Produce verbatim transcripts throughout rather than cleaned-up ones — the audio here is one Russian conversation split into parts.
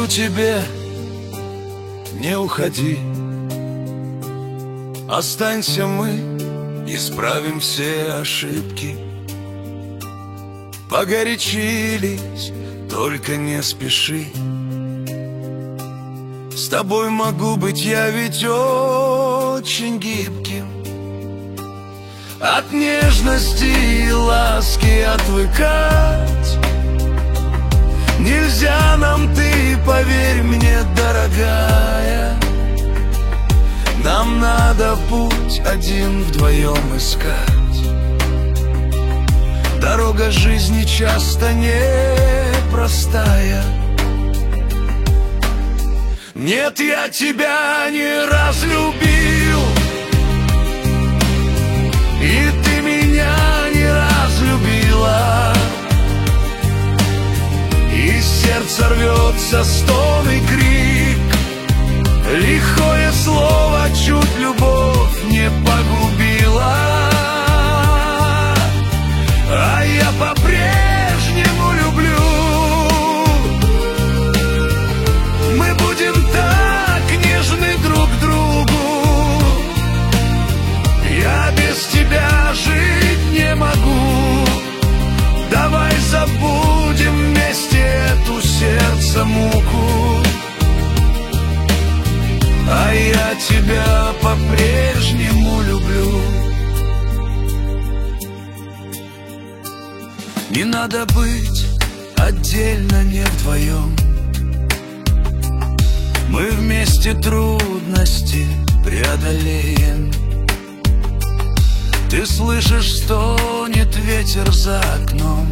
скажу тебе: не уходи, останься, мы исправим все ошибки. Погорячились, только не спеши. С тобой могу быть я ведь очень гибким. От нежности и ласки отвыкать нельзя нам, ты поверь мне, дорогая. Нам надо путь один вдвоем искать. Дорога жизни часто непростая. Нет, я тебя не разлюбил, и ты меня не разлюбила. И сердце рвется стон и крик, лихое слово чуть любовь не погубила. А я по-прежнему люблю. Мы будем так нежны друг к другу. Я без тебя жить не могу. Давай забудем вместе эту сердце муку. А я тебя по-прежнему люблю. Не надо быть отдельно, не вдвоем. Мы вместе трудности преодолеем. Ты слышишь, стонет ветер за окном.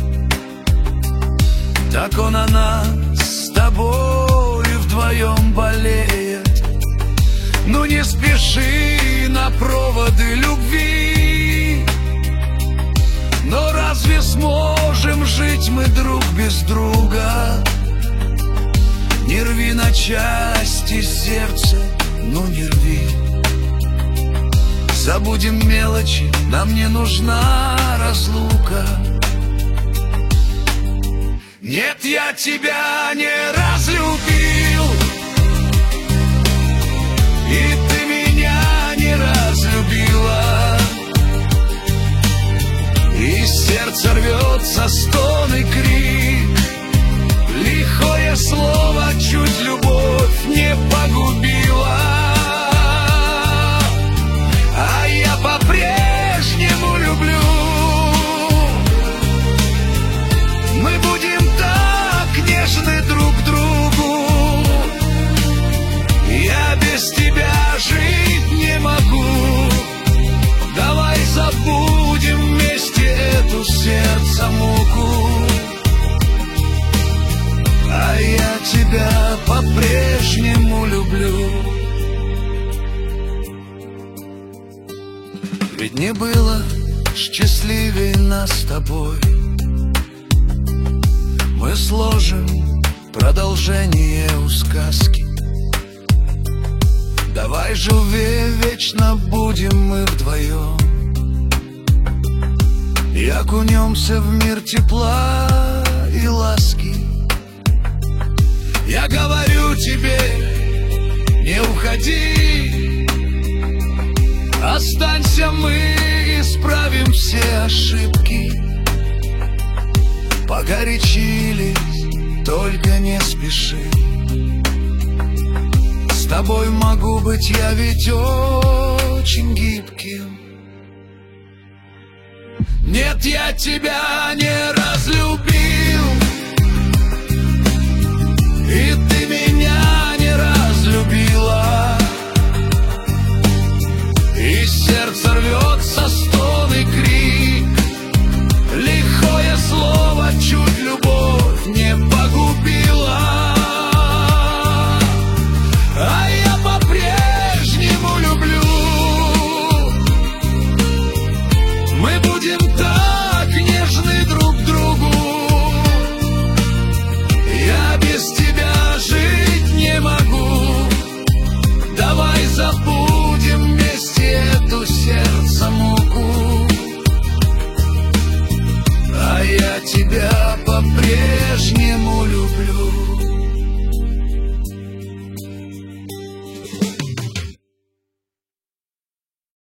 Так он о нас с тобой вдвоем болеет. Ну не спеши на проводы любви. Но разве сможем жить мы друг без друга? Не рви на части сердце, ну не рви. Забудем мелочи, нам не нужна разлука. Нет, я тебя не разлюбил, и ты меня не разлюбила. И сердце рвется стон и крик, лихое слово чуть любовь не погубила. А я по-прежнему люблю. Мы будем так нежны друг к другу. Я без тебя жить не могу. Давай забудем вместе эту сердце муку. А я тебя по-прежнему люблю. Ведь не было счастливее нас с тобой. Мы сложим продолжение у сказки. Давай же вечно будем мы вдвоем. И окунемся в мир тепла и ласки. Я говорю тебе, не уходи. Останься, мы исправим все ошибки. Погорячились, только не спеши. С тобой могу быть я ведь очень гибким. Нет, я тебя не